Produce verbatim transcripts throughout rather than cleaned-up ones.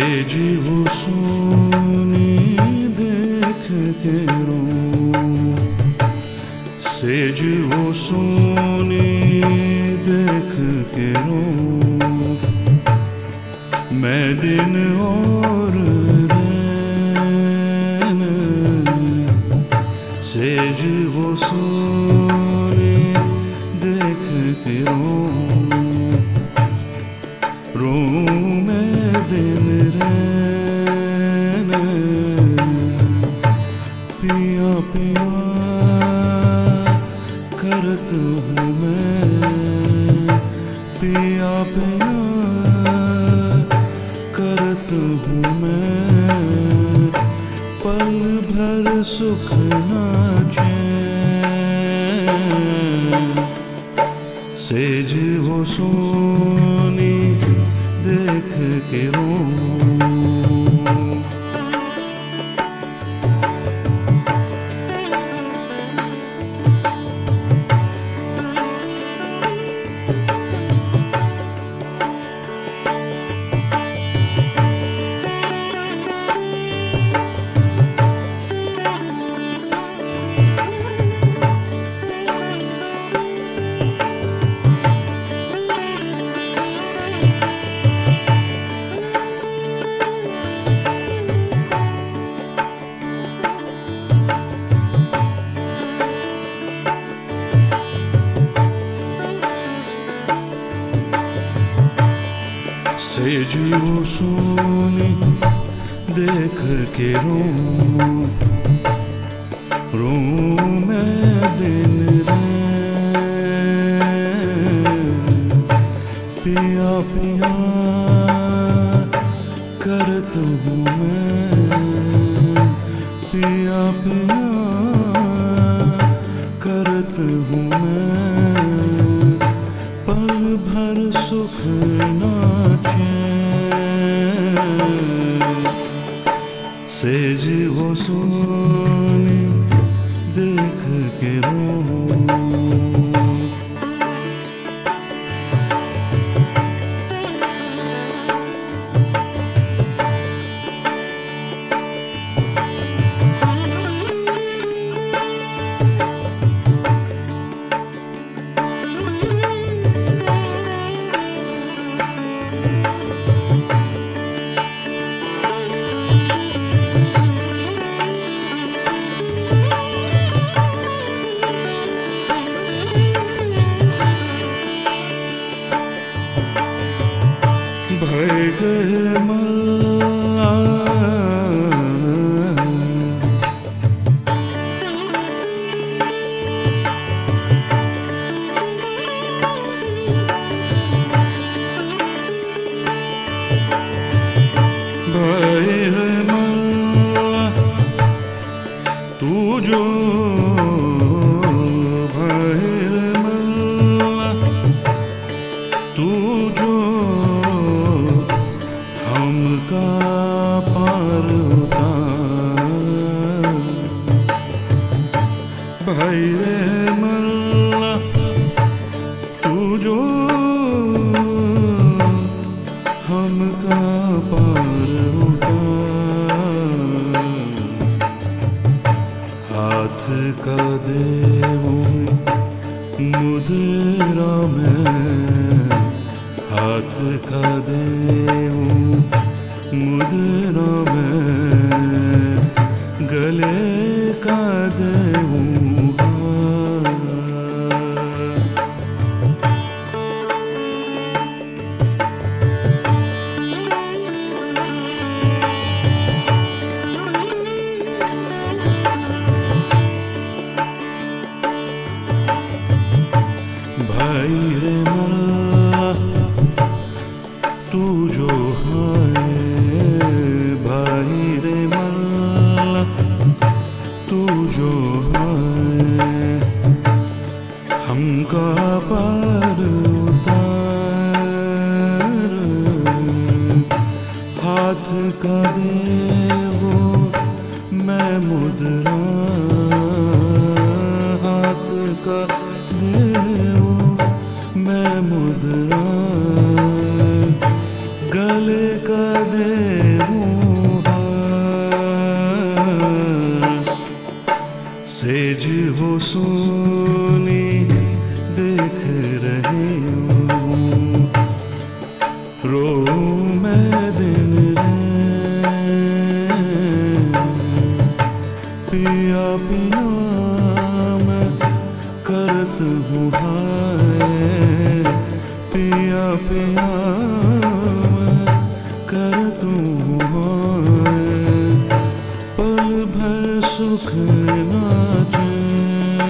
Says वो सोनी देख के रोऊं, सेज वो सोनी देख के रोऊं, मैं दिन और रैन, सेज वो सोनी देख के रोऊं, रोऊं मैं दिन रैन, पिया पिया करत हूँ मैं, पिया पिया करत हूँ मैं, पल भर सुख न चैन, सेज वो सोनी देख के रोऊं। सेज वो सोनी देख के रोऊं, रोऊं मैं दिन रैन, पिया पिया करत हूँ मैं, पिया पिया करत हूँ मैं, पल भर सुख न सेज वो सोनी देख के रोऊं। भय गए मल्ला, भय गए मल्ला तू जो, भय गए मल्ला तू जो हमका पार उतार, भाई रे मल्ला तू जो हमका पार उतार, हाथ का देवों मुद्रा में, हाथ का देवों मुद्रा में, गले का देवों भाई रे मल्ला तू जो है, भाई रे मल्ला तू जो है, हमका पार उतार, हाथ का देवो मैं मुद्रा, हाथ का देवो मैं मुद्रा, गले का देव करत हूँ हाय पिया पिया मैं करत हूँ हाय पल भर सुख ना चैन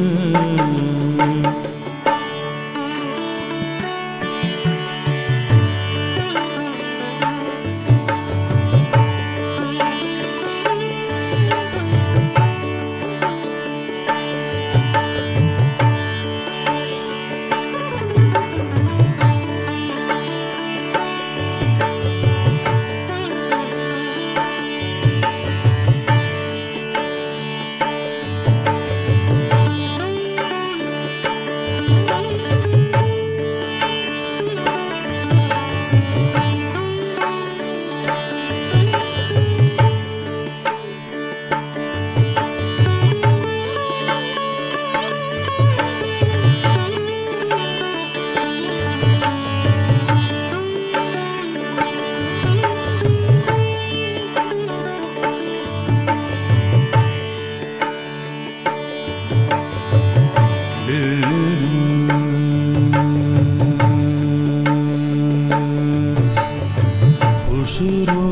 खुसरो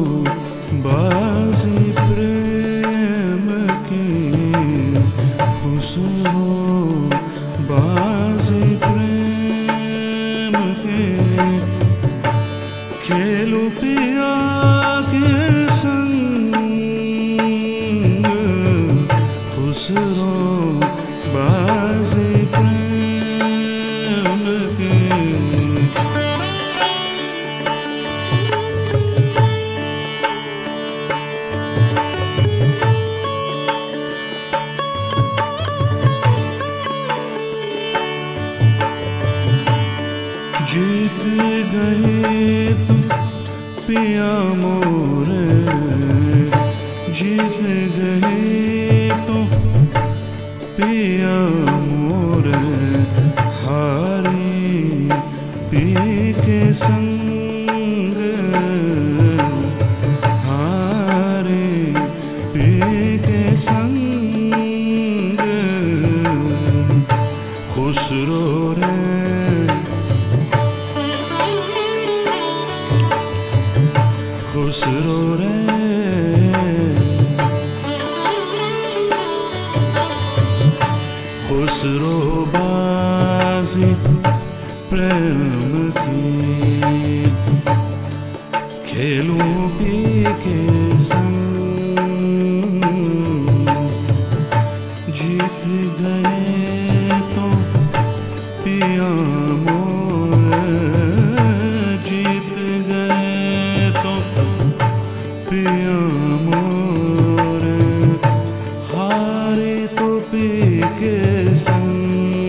बाजी प्रेम की खुसरो बाजी प्रेम के खेलो पिया के संग खुसरो बाजी प्रेम के जीत गए तुम पिया मोरे जीत गए तुम पिया मोरे हारी पी के संग हारी पी के संग खुसरो रे खुसरो रे खुसरो बाजी प्रेम की खेलूं पी के संग जीत गए तो पिया मोरे जीत गए तो पिया मोरे हारे तो पी के संग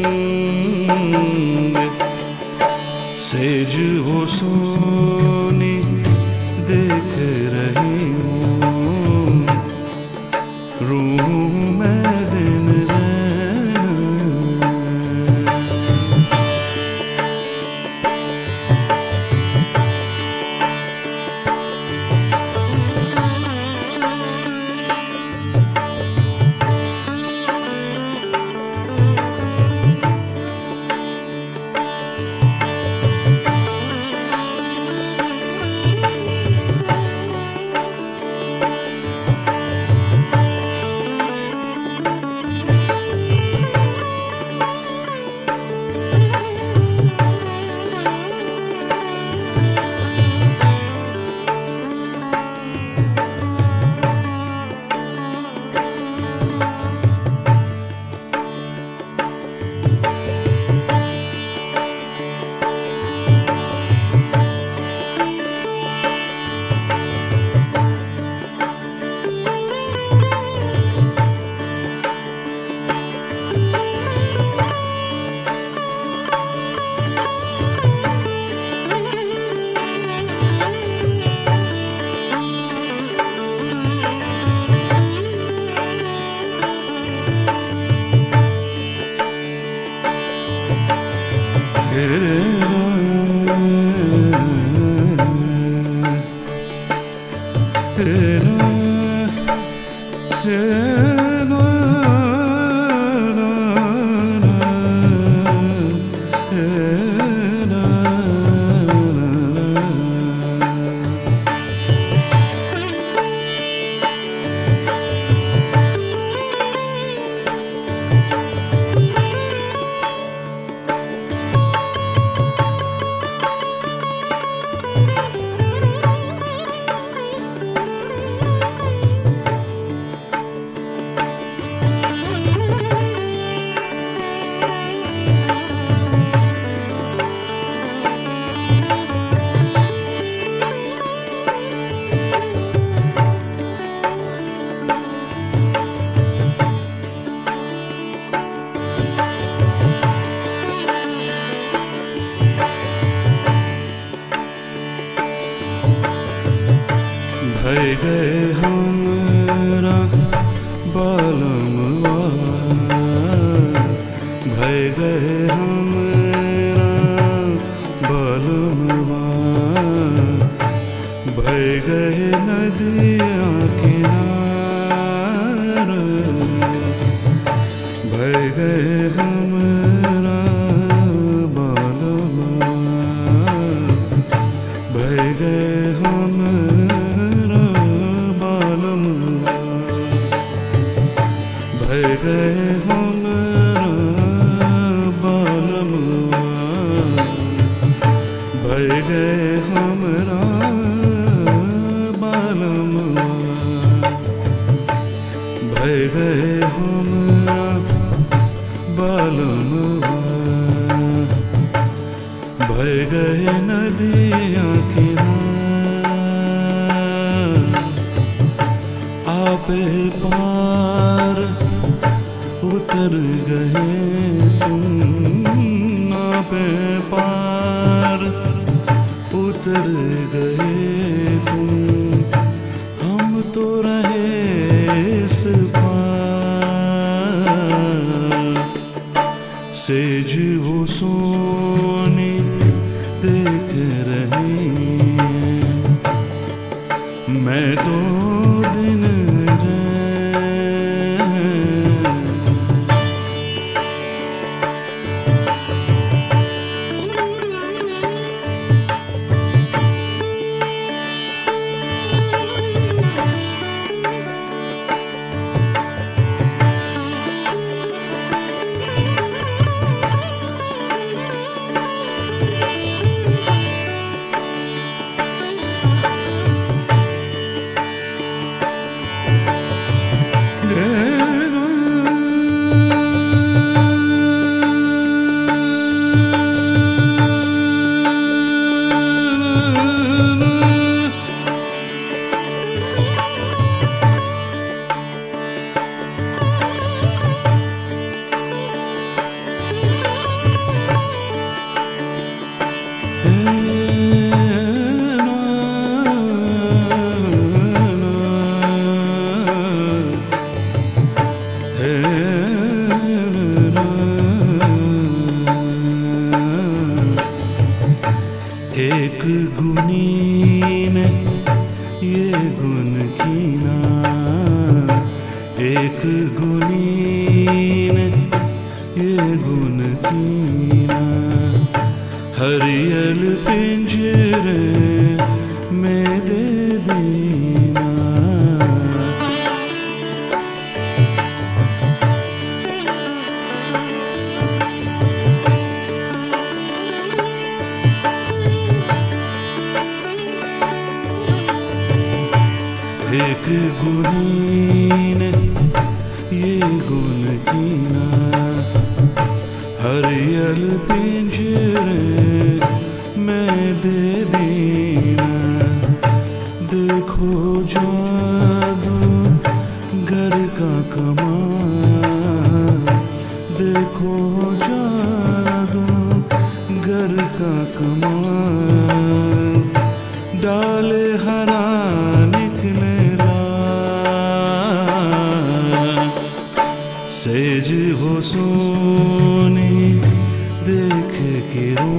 सेज वो सोनी देख रही हूँ रूह में दिन रैन na na na भय गए हमरा बालमवा, भय गए हमरा बालमवा, भय गए नदिया किनार, भय गए हमरा बालमवा, भय गए हमरा बालमवा, भय गए हमरा बालमवा, भय गए हमरा बालमवा, भय गए हमरा बालमवा, भय गए नदिया किनार। आपे पार उतर गए तुम, आपे पार उतर गए तुम, हम तो रहे इस पार। सेज वो सोनी देख रही है, मैं तो दिन एक गुनी में ये गुन कीना, एक गुनी में ये गुन कीना, हरियल पिंजरे में दे दीना। एक गुनी ने ये गुन कीना, हरियल पिंजरे में दे दीना। देखो जादू घर का कमाल, देखो जादू घर का कमाल, डाले हरा निकले सेज वो सोनी देख के रो।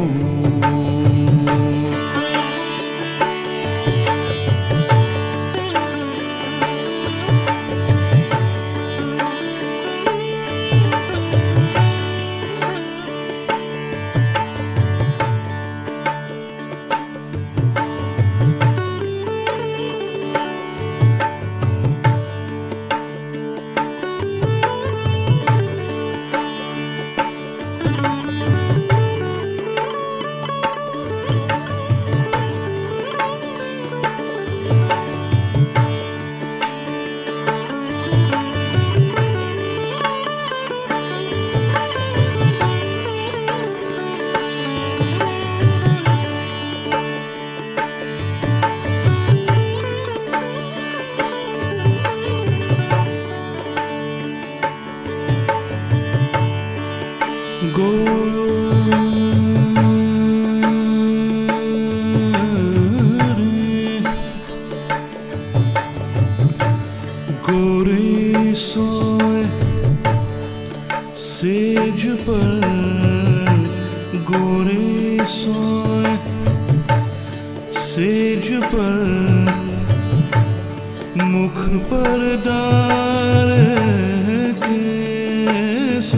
पर गोरे सोए, सेज पर मुख पर डारे केस,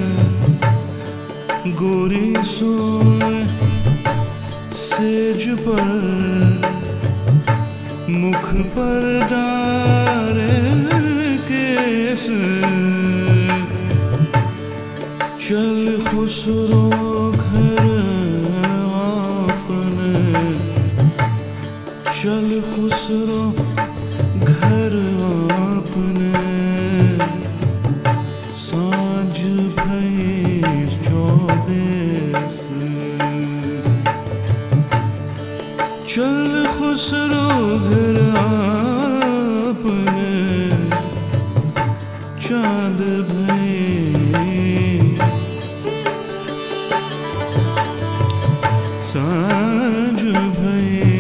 गोरी सोए सेज पर मुख पर डारे केस, चल खुसरो घर आपने, चल खुसरो घर आपने, साँझ भई चौदेस, चल खुसरो घर आपने, चाँद भई साँझ भई,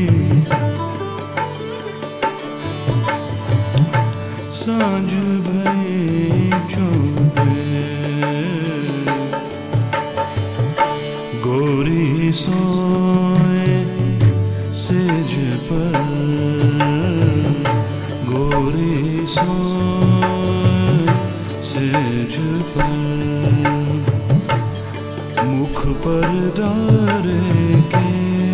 साँझ भई चौदे, गोरी सोए सेज पर, गोरी सोए सेज पर, मुख पर डारे के,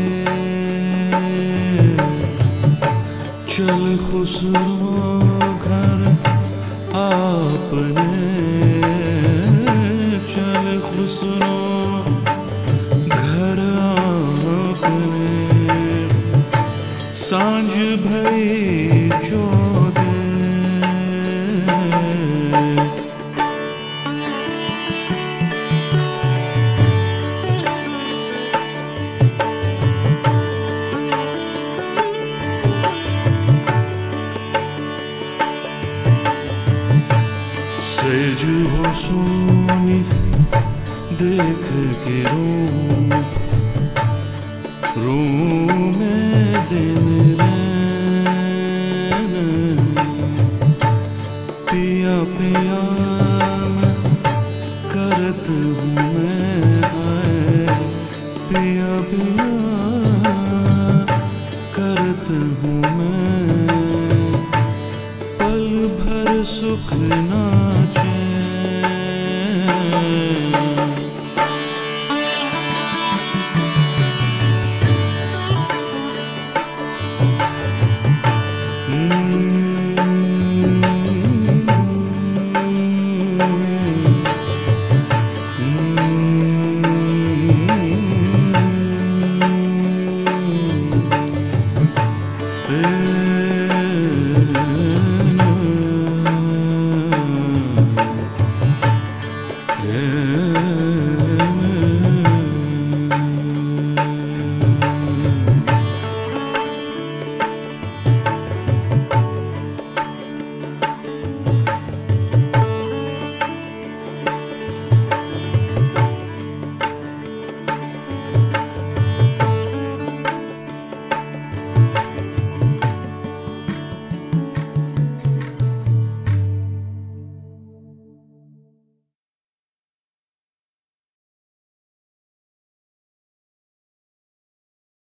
चल खुसरो घर आपने, चल खुसरो घर आपने, सांझ भई चौदे, सेज हो सोनी देख के रूप, रूप में दिन रैन, पिया पिया मैं करत हूँ मैं, पिया पिया करत हूँ मैं, पल भर सुख ना